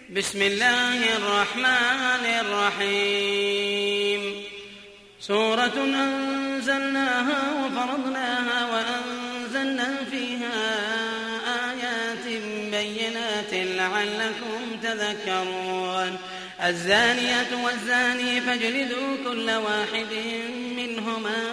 بسم الله الرحمن الرحيم. سورة أنزلناها وفرضناها وأنزلنا فيها آيات بينات لعلكم تذكرون. الزانية والزاني فاجلدوا كل واحد منهما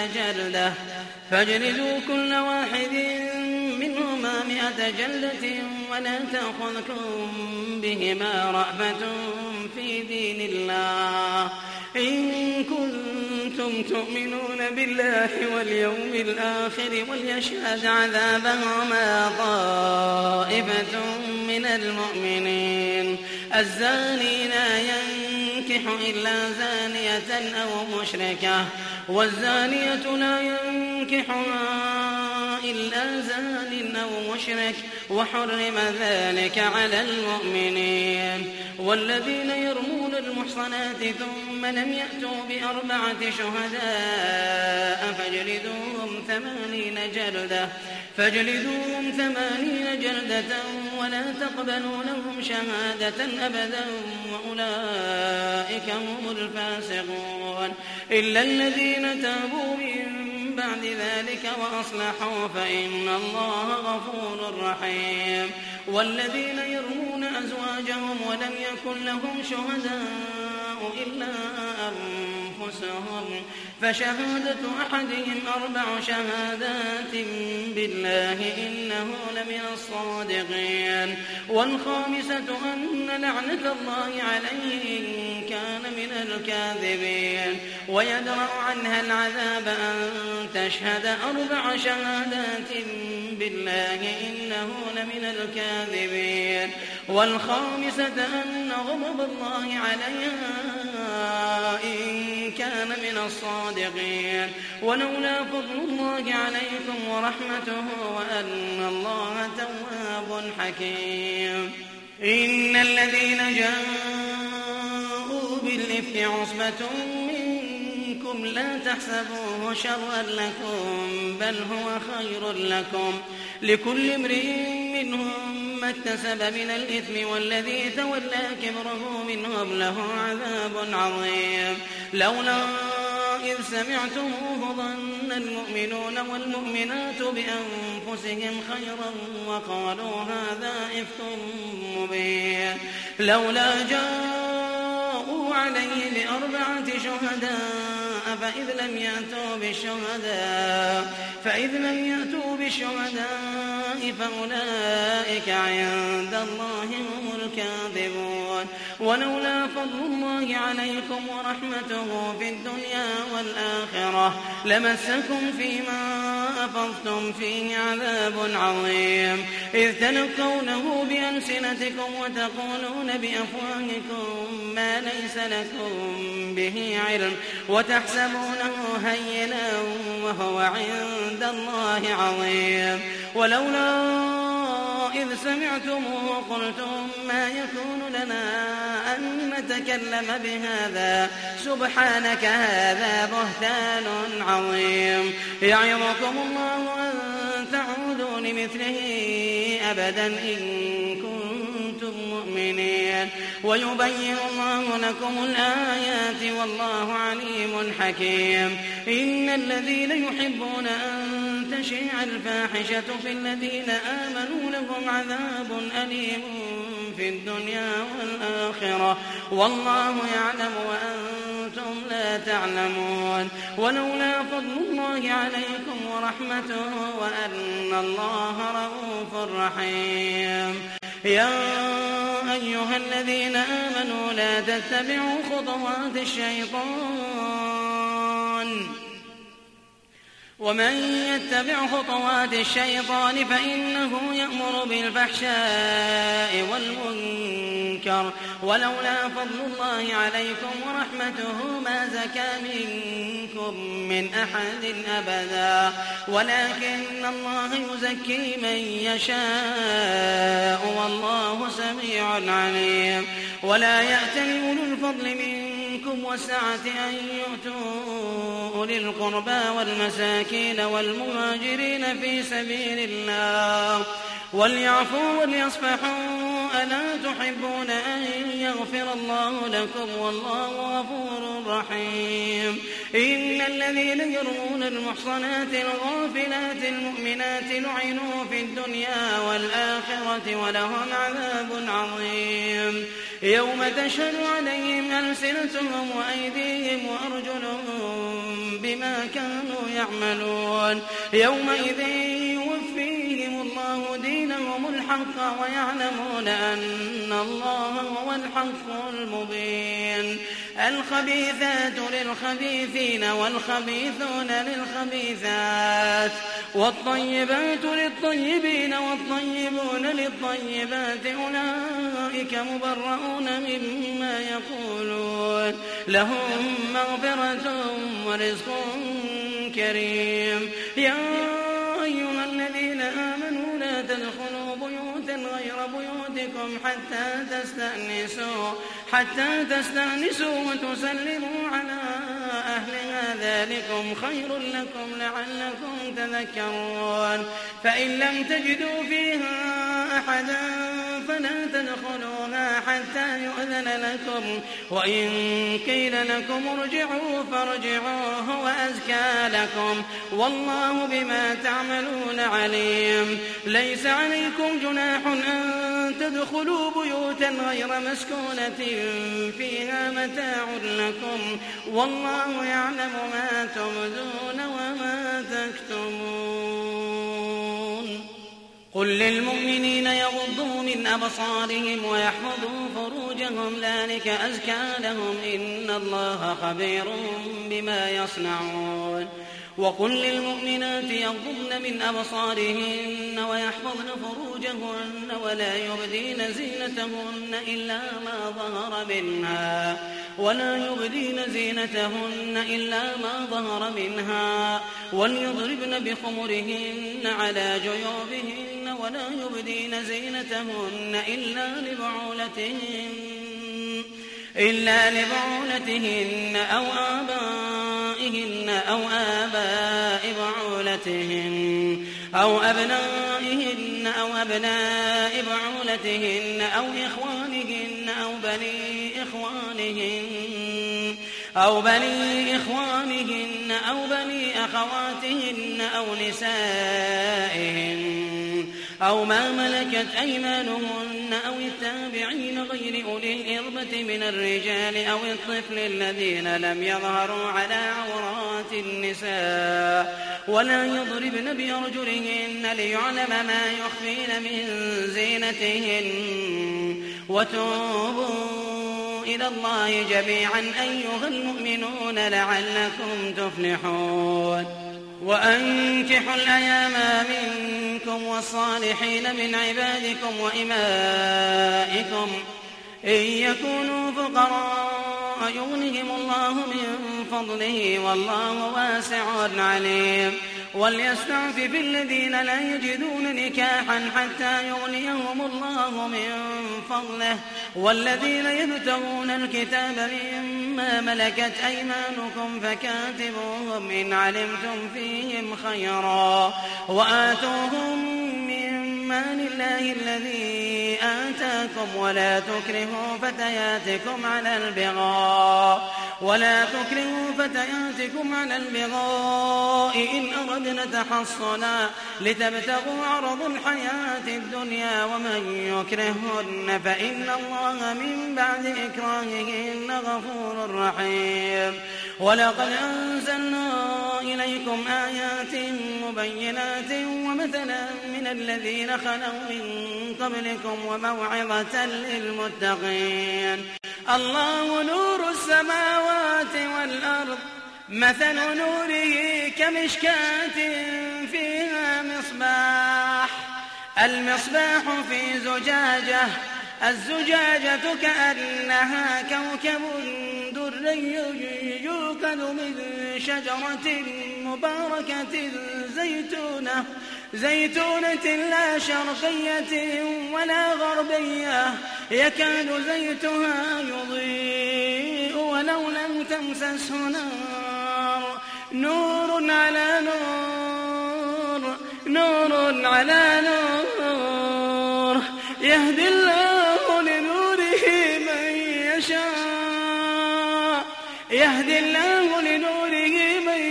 100 جلدة ولا تأخذكم بهما رأفة في دين الله إن كنتم تؤمنون بالله واليوم الآخر وليشهد عذابهما طائفة من المؤمنين. الزاني لا ينكح إلا زانية أو مشركة والزانية لا ينكحها إلا زان أو مشرك وحرم ذلك على المؤمنين. والذين يرمون المحصنات ثم لم يأتوا ب4 شهداء فاجلدوهم 80 جلدة ولا تقبلوا لهم شهادة أبدا وأولئك هم الفاسقون إلا الذين تابوا من بعد ذلك وأصلحوا فإن الله غفور رحيم. والذين يرمون أزواجهم ولم يكن لهم شهداء إلا أنفسهم فشهادة أحدهم 4 شهادات بالله إنه لمن الصادقين. والخامسة أن لعنة الله عليه إن كان من الكاذبين. ويدرأ عنها العذاب أن تشهد 4 شهادات بالله إنه لمن الكاذبين. والخامسة أن غضب الله عليها إن كان من الصادقين. ولولا فضل الله عليكم ورحمته وأن الله تواب حكيم. إن الذين جاءوا بالإفك عصبة منكم لا تحسبوه شرا لكم بل هو خير لكم لكل امرئ منهم ما اكتسب من الإثم والذي تولى كبره منهم له عذاب عظيم. لولا إذ سمعتموه ظن المؤمنون والمؤمنات بأنفسهم خيرا وقالوا هذا إفك مبين. لولا جاءوا عليه ب4 شهداء فإذ لم يأتوا بالشهداء فأولئك عند الله هم الكاذبون. ولولا فضل الله عليكم ورحمته في الدنيا والآخرة لمسكم فيما أفضتم فيه عذاب عظيم إذ تلقونه بألسنتكم وتقولون بأفواهكم ما ليس لكم به علم وتحسبونه هينا وهو عند الله عظيم. ولولا إذ سمعتموه قلتم ما يكون لنا أن نتكلم بهذا سبحانك هذا بهتان عظيم. يعظكم الله أن تعودوا لمثله أبدا إن كنتم مؤمنين. ويبين الله لكم الآيات والله عليم حكيم. إن الذين يحبون أن تشيع الفاحشة في الذين آمنوا لهم عذاب أليم في الدنيا والآخرة والله يعلم وأنتم لا تعلمون. ولولا فضل الله عليكم ورحمته وأن الله رؤوف رحيم. يا أيها الذين آمنوا لا تتبعوا خطوات الشيطان ومن يتبع خطوات الشيطان فإنه يأمر بالفحشاء والمنكر. ولولا فضل الله عليكم ورحمته ما زكى منكم من أحد أبدا ولكن الله يزكي من يشاء والله سميع عليم. ولا يأتل أولو الفضل منكم والسعة أن يؤتوا أولي القربى والمساكين والمهاجرين في سبيل الله وليعفوا وليصفحوا ألا تحبون يغفر الله لكم والله غفور رحيم. إن الذين يرمون المحصنات الغافلات المؤمنات لعنوا في الدنيا والآخرة ولهم عذاب عظيم. يوم تشهد عليهم ألسنتهم وأيديهم وأرجلهم بما كانوا يعملون. يومئذ يوفيهم الله دينهم الحق ويعلمون أن الله هو الحق المبين. الخبيثات للخبيثين والخبيثون للخبيثات والطيبات للطيبين والطيبون للطيبات أولئك مبرؤون مما يقولون لهم مغفرة ورزق كريم. يا أيها الذين آمنوا لا تدخلوا بيوتا غير بيوتكم حتى تستأنسوا وتسلموا على أهلها ذلكم خير لكم لعلكم تذكرون. فإن لم تجدوا فيها أحدا فلا تدخلوها حتى يؤذن لكم وإن قيل لكم ارجعوا فارجعوا هو أزكى لكم والله بما تعملون عليم. ليس عليكم جناح أن تدخلوا بيوتا غير مسكونة فيها متاع لكم والله يعلم ما تبدون وما تكتمون. قل للمؤمنين يغضوا من أبصارهم ويحفظوا فروجهم ذلك أزكى لهم إن الله خبير بما يصنعون. وقل للمؤمنات يغضضن من أبصارهن ويحفظن فروجهن ولا يبدين زينتهن إلا ما ظهر منها وليضربن بخمرهن على جيوبهن ولا يبدين زينتهن إلا لبعولتهن أو آبائهن أو آباء بعولتهن أو أبنائهن أو أبناء بعولتهن أو إخوانهن أو بني إخوانهن أو بني أخواتهن أو نسائهن أو ما ملكت أيمانهن أو التابعين غير أولي الإربة من الرجال أو الطفل الذين لم يظهروا على عورات النساء ولا يضربن بأرجلهن ليعلم ما يخفين من زينتهن. وتوبوا إلى الله جميعا أيها المؤمنون لعلكم تفلحون. وأنكحوا الأيام منكم والصالحين من عبادكم وإمائكم إن يكونوا فقراء يغنهم الله من فضله والله واسع عليم. وليستعفف الذين لا يجدون نكاحا حتى يغنيهم الله من فضله والذين يبتغون الكتاب مما ملكت أيمانكم فكاتبوهم إن علمتم فيهم خيرا وآتوهم من مال الله الذي آتاكم ولا تكرهوا فتياتكم على البغاء إن أردنا تحصنا لتبتغوا عرض الحياة الدنيا ومن يكرهن فإن الله من بعد إكراههن غفور رحيم. ولقد أنزلنا إليكم آيات مبينات ومثلا من الذين خلوا من قبلكم وموعظة للمتقين. الله نور السماوات والأرض مثل نوره كمشكاة فيها المصباح في زجاجة الزجاجة كأنها كوكب دري يوقد من شجرة مباركة زيتونة لا شرقية ولا غربية يكاد زيتها يضيء ولو لم تمسسه نور على نور يهدي الله لنوره من يهدي الله لنوره من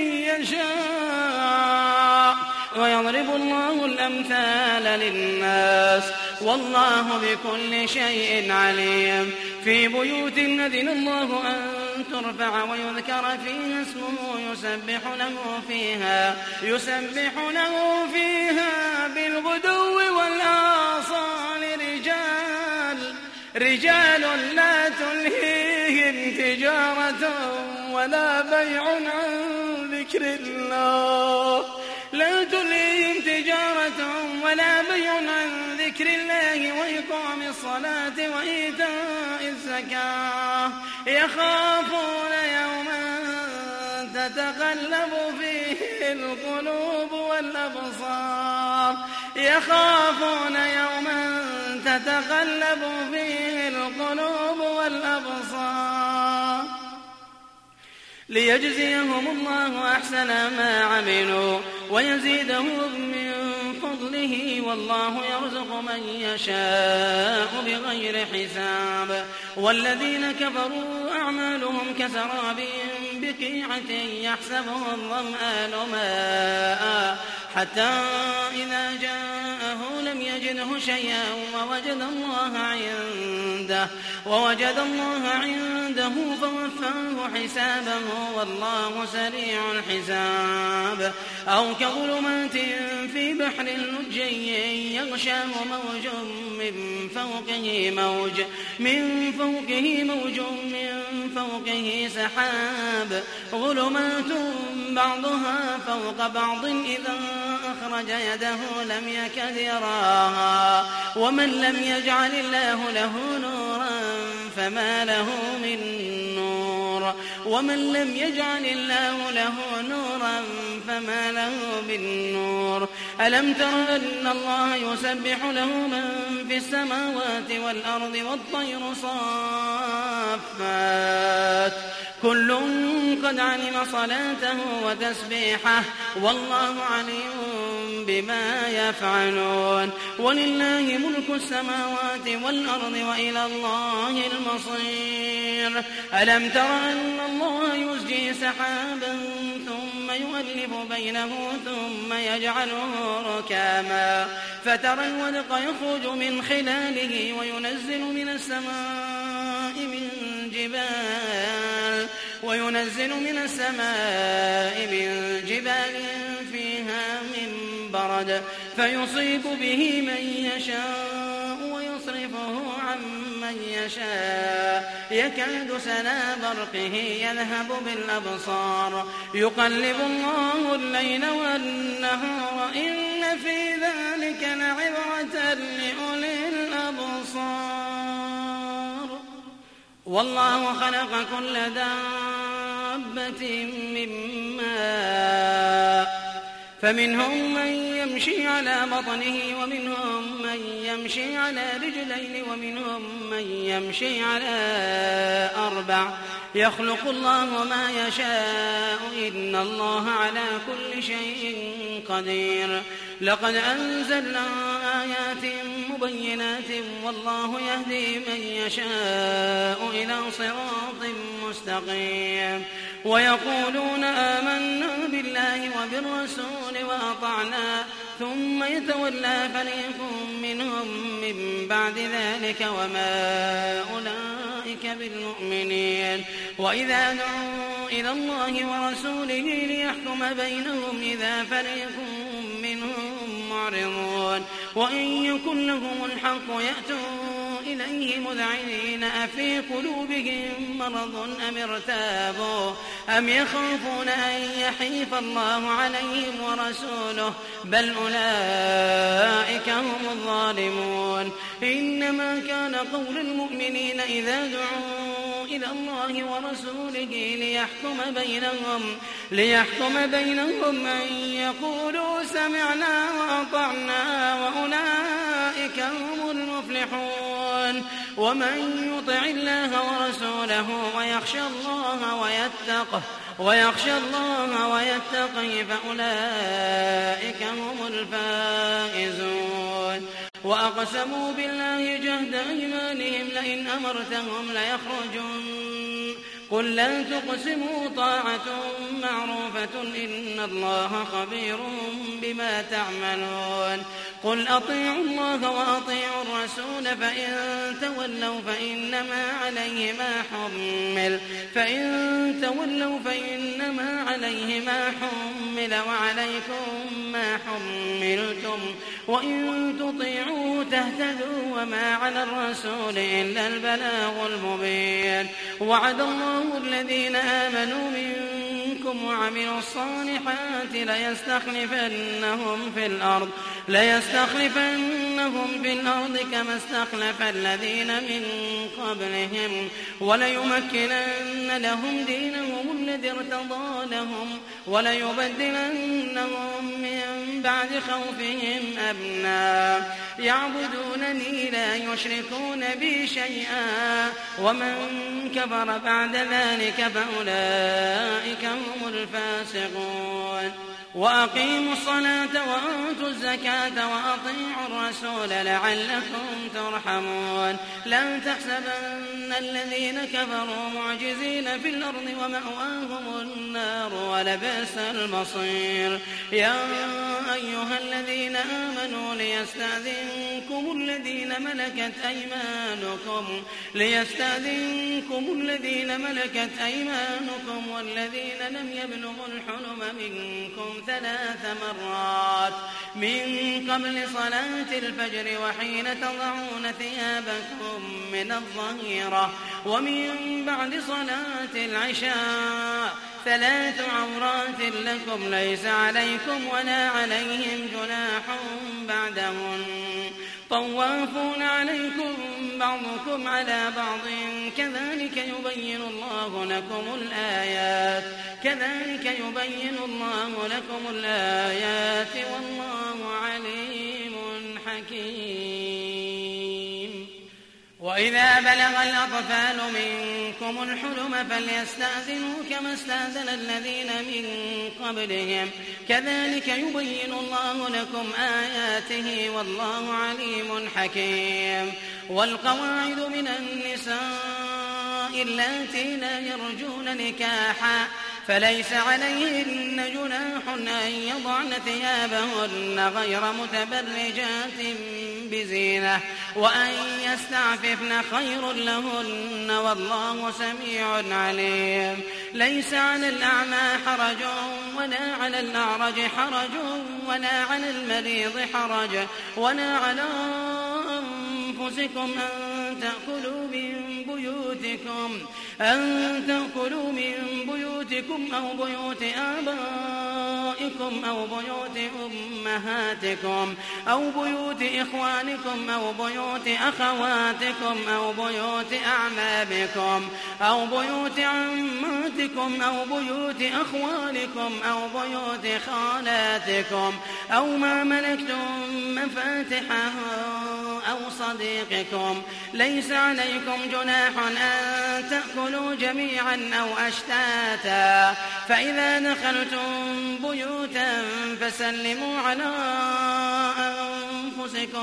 يشاء ويضرب الله الأمثال للناس والله بكل شيء عليم. في بيوت أذن الله أن ترفع ويذكر فيها اسمه يسبح له فيها بالغدو والآصال رجال لا تلهيهم تجارة ولا بيع عن ذكر الله وإقام الصلاة وإيتاء الزكاة يخافون يوما تتقلب فيه القلوب والأبصار ليجزيهم الله أحسن ما عملوا ويزيدهم من فضله والله يرزق من يشاء بغير حساب. والذين كفروا أعمالهم كسراب بقيعة يحسبه الظمآن ماء حتى إذا جاءه لم يجده شيئا ووجد الله عنده فوفاه حسابه والله سريع الحساب. أو كظلمات في بحر لجي يغشاه موج من فوقه سحاب ظلمات بعضها فوق بعض إذا أخرج يده لم يكد يراها ومن لم يجعل الله له نورا فما له من نور. ألم تر أن الله يسبح له من في السماوات والأرض والطير صافات كل قد علم صلاته وتسبيحه والله عليم بما يفعلون. ولله ملك السماوات والأرض وإلى الله المصير. ألم تر أن الله يزجي سحابا ثم يؤلف بينه ثم يجعله ركاما فترى الودق يخرج من خلاله وينزل من السماء من جبال فيها من برد فيصيب به من يشاء ويصرفه عن من يشاء يكاد سنا برقه يذهب بالأبصار يقلب الله الليل والنهار إن في ذلك لعبرة لأولي الأبصار. والله خلق كل دابة من ماء فمنهم من يمشي على بطنه ومنهم من يمشي على رجلين ومنهم من يمشي على 4 يخلق الله ما يشاء إن الله على كل شيء قدير. لقد أنزلنا آيات مبينات والله يهدي من يشاء إلى صراط مستقيم. ويقولون آمنا بالله وبالرسول وأطعنا ثم يتولى فريق منهم من بعد ذلك وما أولئك بالمؤمنين. وإذا دعوا إلى الله ورسوله ليحكم بينهم إذا فريق منهم معرضون وإن يكن لهم الحق يأتوا إليه مذعنين أفي قلوبهم مرض أم ارتابوا أم يخافون أن يحيف الله عليهم ورسوله بل أولئك هم الظالمون. إنما كان قول المؤمنين إذا دعوا إلى الله ورسوله ليحكم بينهم أن يقولوا سمعنا وأطعنا وأولئك هم المفلحون. ومن يطع الله ورسوله ويخشى الله ويتقه فأولئك هم الفائزون. وأقسموا بالله جهد أيمانهم لئن أمرتهم ليخرجن قل لا تقسموا طاعة معروفة إن الله خبير بما تعملون قل أطيعوا الله وأطيعوا الرسول فإن تولوا فإنما عليه ما حمل وعليكم ما حملتم وإن تطيعوه تهتدوا وما على الرسول إلا البلاغ المبين وعد الله الذين آمنوا منكم وعملوا الصالحات ليستخلفنهم في الأرض كما استخلف الذين من قبلهم وليمكنن لهم دينهم الذي ارتضى لهم وليبدلنهم من بعد خوفهم أمنا يعبدونني لا يشركون بي شيئا ومن كفر بعد ذلك فأولئك هم الفاسقون وأقيموا الصلاة وآتوا الزكاة وأطيعوا الرسول لعلكم ترحمون لا تحسبن الذين كفروا معجزين في الأرض ومأواهم النار ولبئس المصير يا أيها الذين آمنوا ليستأذنكم الذين ملكت أيمانكم والذين لم يبلغوا الحلم منكم 3 مرات من قبل صلاة الفجر وحين تضعون ثيابكم من الظهيرة ومن بعد صلاة العشاء 3 عورات لكم ليس عليكم ولا عليهم جناح بعدهن طوافون عليكم بعضكم على بعض كذلك يبين الله لكم الآيات والله عليم حكيم وإذا بلغ الأطفال منكم الحلم فليستأذنوا كما استأذن الذين من قبلهم كذلك يبين الله لكم آياته والله عليم حكيم والقواعد من النساء اللاتي لا يرجون نكاحا فليس عليهن جناح أن يضعن ثيابهن غير متبرجات بزينة وأن يستعففن خير لهن والله سميع عليم ليس على الأعمى حرج ولا على الأعرج حرج ولا على المريض حرج ولا على أنفسكم أن تأكلوا من بيوتكم أو بيوت آبائكم أو بيوت أمهاتكم أو بيوت إخوانكم أو بيوت أخواتكم أو بيوت أعمامكم أو بيوت عماتكم أو بيوت أخوالكم أو بيوت خالاتكم أو ما ملكتم مفاتحه أو صديقكم ليس عليكم جناح أن تأكلوا جميعا أو أشتاتا فإذا دخلتم بيوتا فسلموا على أنفسكم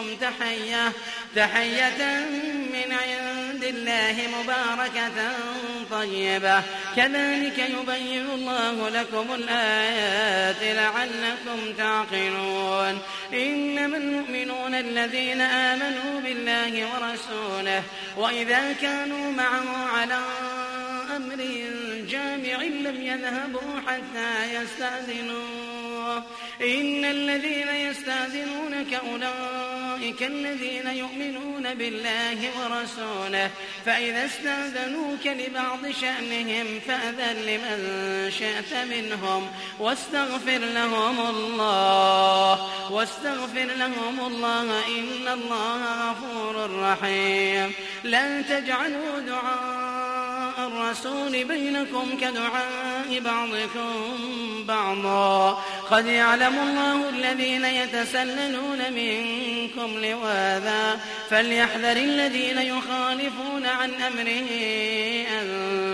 تحية من عند الله مباركة طيبة كذلك يبين الله لكم الآيات لعلكم تعقلون إنما المؤمنون الذين آمنوا بالله ورسوله وإذا كانوا معه على أمر جامع لم يذهبوا حتى يستأذنوه إن الذين يستأذنونك أولئك الذين يؤمنون بالله ورسوله فإذا استأذنوك لبعض شأنهم فأذن لمن شئت منهم واستغفر لهم الله إن الله غفور رحيم لا تجعلوا دعاء الرسول بينكم كدعاء بعضكم بعضا قد يعلم الله الذين يتسللون منكم لواذا فليحذر الذين يخالفون عن أمره أن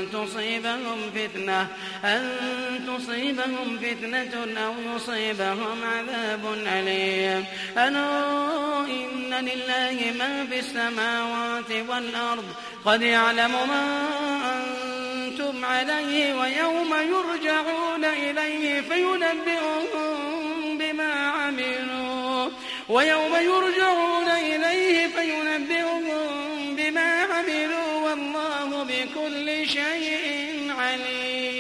تصيبهم فتنة أو يصيبهم عذاب أليم ألا إن لله ما في السماوات والأرض قد يعلم ما أنتم كنتم عليه ويوم يرجعون إليه فينبئهم بما عملوا والله بكل شيء عليم.